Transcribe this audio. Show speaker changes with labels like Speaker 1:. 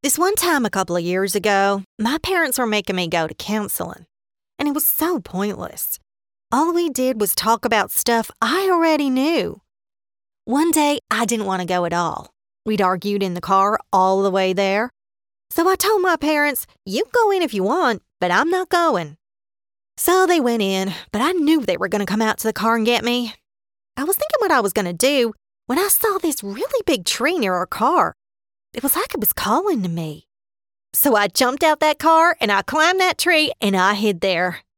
Speaker 1: This one time a couple of years ago, my parents were making me go to counseling, and it was so pointless. All we did was talk about stuff I already knew. One day, I didn't want to go at all. We'd argued in the car all the way there. So I told my parents, "You go in if you want, but I'm not going." So they went in, but I knew they were going to come out to the car and get me. I was thinking what I was going to do when I saw this really big tree near our car. It was like it was calling to me. So I jumped out that car and I climbed that tree and I hid there.